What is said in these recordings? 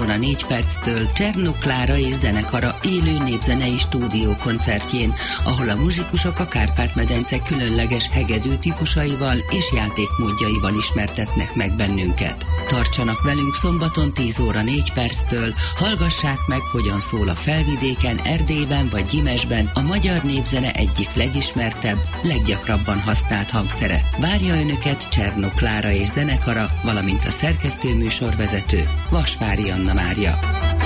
óra 4 perctől Csernok Klára és zenekara élő népzenei stúdió koncertjén, ahol a muzsikusok a Kárpát-medence különleges hegedű típusaival és játékmódjaival ismertetnek meg bennünket. Tartsanak velünk szombaton 10 óra 4 perctől, hallgassák meg, hogyan szól a Felvidéken, Erdélyben vagy Gyimesben a magyar népzene egyik legismertebb, leggyakrabban használt hangszere. Várja Önöket Csernok Klára és zenekara, valamint a szerkesztőműsorvezető Vasvári Anna Mária.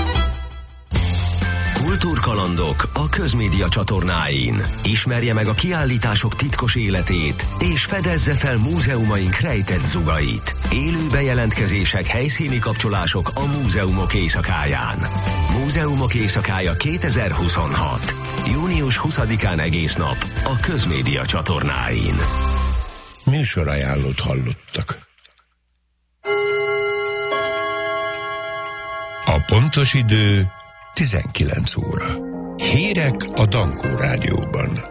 Kultúrkalandok a Közmédia csatornáin. Ismerje meg a kiállítások titkos életét, és fedezze fel múzeumaink rejtett zugait. Élő bejelentkezések, helyszíni kapcsolások a múzeumok éjszakáján. Múzeumok éjszakája 2026. Június 20-án egész nap a Közmédia csatornáin. Műsorajánlót hallottak. A pontos idő 19 óra. Hírek a Dankó Rádióban.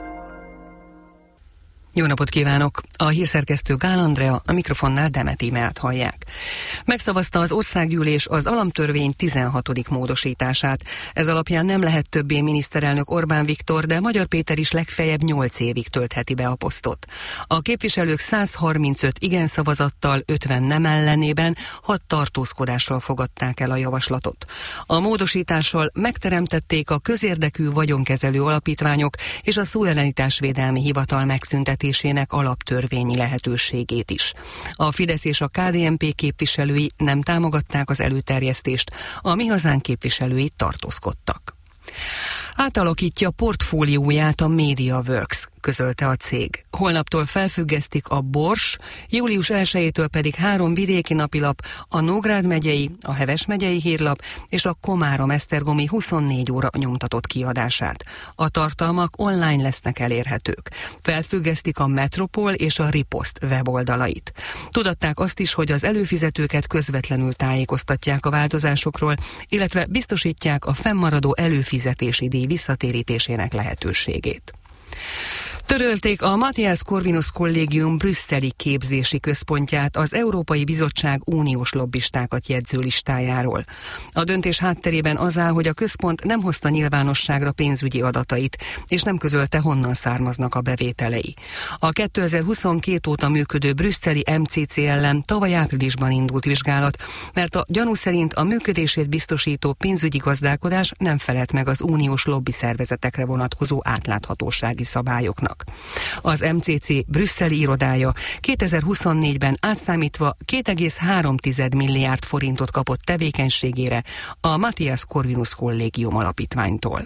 Jó napot kívánok! A hírszerkesztő Gál Andrea, a mikrofonnál Demet Ímeát hallják. Megszavazta az országgyűlés az alaptörvény 16. módosítását. Ez alapján nem lehet többé miniszterelnök Orbán Viktor, de Magyar Péter is legfeljebb 8 évig töltheti be a posztot. A képviselők 135 igen szavazattal, 50 nem ellenében, 6 tartózkodással fogadták el a javaslatot. A módosítással megteremtették a közérdekű vagyonkezelő alapítványok és a szójelenításvédelmi hivatal megszüntetésének alaptörvényi lehetőségét is. A Fidesz és a KDNP képviselői nem támogatták az előterjesztést, a Mi Hazánk képviselői tartózkodtak. Átalakítja portfólióját a MediaWorks, közölte a cég. Holnaptól felfüggesztik a Bors, július 1-től pedig 3 vidéki napilap, a Nógrád megyei, a Heves megyei hírlap és a Komárom-Esztergomi 24 óra nyomtatott kiadását. A tartalmak online lesznek elérhetők. Felfüggesztik a Metropol és a Ripost weboldalait. Tudatták azt is, hogy az előfizetőket közvetlenül tájékoztatják a változásokról, illetve biztosítják a fennmaradó előfizetési díj visszatérítésének lehetőségét. Törölték a Matthias Corvinus Kollégium brüsszeli képzési központját az Európai Bizottság uniós lobbistákat jegyző listájáról. A döntés hátterében az áll, hogy a központ nem hozta nyilvánosságra pénzügyi adatait, és nem közölte, honnan származnak a bevételei. A 2022 óta működő brüsszeli MCC ellen tavaly áprilisban indult vizsgálat, mert a gyanú szerint a működését biztosító pénzügyi gazdálkodás nem felelt meg az uniós lobbiszervezetekre vonatkozó átláthatósági szabályoknak. Az MCC brüsszeli irodája 2024-ben átszámítva 2,3 milliárd forintot kapott tevékenységére a Matthias Corvinus Kollégium alapítványtól.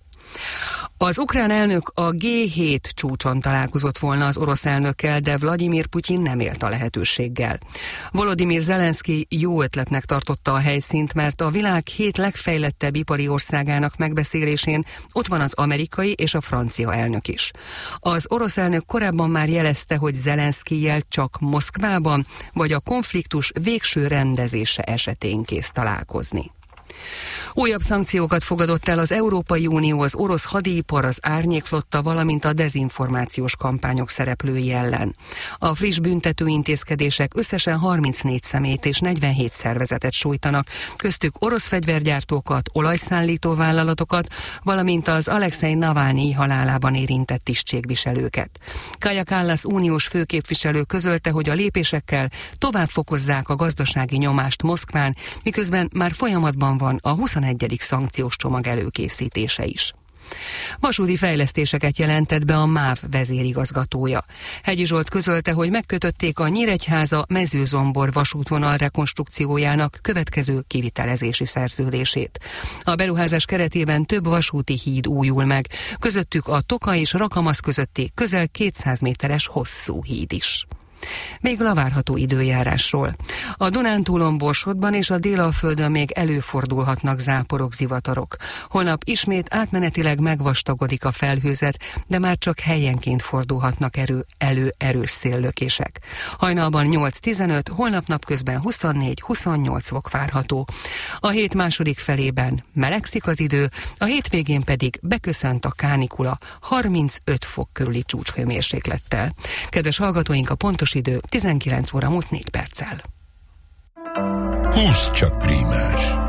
Az ukrán elnök a G7 csúcson találkozott volna az orosz elnökkel, de Vladimir Putyin nem élt a lehetőséggel. Volodymyr Zelenszky jó ötletnek tartotta a helyszínt, mert a világ 7 legfejlettebb ipari országának megbeszélésén ott van az amerikai és a francia elnök is. Az orosz elnök korábban már jelezte, hogy Zelenszkyjel csak Moszkvában vagy a konfliktus végső rendezése esetén kész találkozni. Újabb szankciókat fogadott el az Európai Unió az orosz hadipar, az árnyékflotta, valamint a dezinformációs kampányok szereplői ellen. A friss büntetőintézkedések összesen 34 személyt és 47 szervezetet sújtanak, köztük orosz fegyvergyártókat, olajszállító vállalatokat, valamint az Alexei Navalnyi halálában érintett tisztségviselőket. Kaja Kallas uniós főképviselő közölte, hogy a lépésekkel tovább fokozzák a gazdasági nyomást Moszkván, miközben már folyamatban van a 21. szankciós csomag előkészítése is. Vasúti fejlesztéseket jelentett be a MÁV vezérigazgatója. Hegyi Zsolt közölte, hogy megkötötték a Nyíregyháza-Mezőzombor vasútvonal rekonstrukciójának következő kivitelezési szerződését. A beruházás keretében több vasúti híd újul meg, közöttük a Toka és Rakamasz közötti közel 200 méteres hosszú híd is. Végül a várható időjárásról. A Dunántúlon, Borsodban és a Délalföldön még előfordulhatnak záporok, zivatarok. Holnap ismét átmenetileg megvastagodik a felhőzet, de már csak helyenként fordulhatnak elő erős széllökések. Hajnalban 8-15, holnap napközben 24-28 fok várható. A hét második felében melegszik az idő, a hétvégén pedig beköszönt a kánikula 35 fok körüli csúcshőmérséklettel. Kedves hallgatóink, a pontos idő 19 óra múlt 4 perccel. Húsz csak prímás!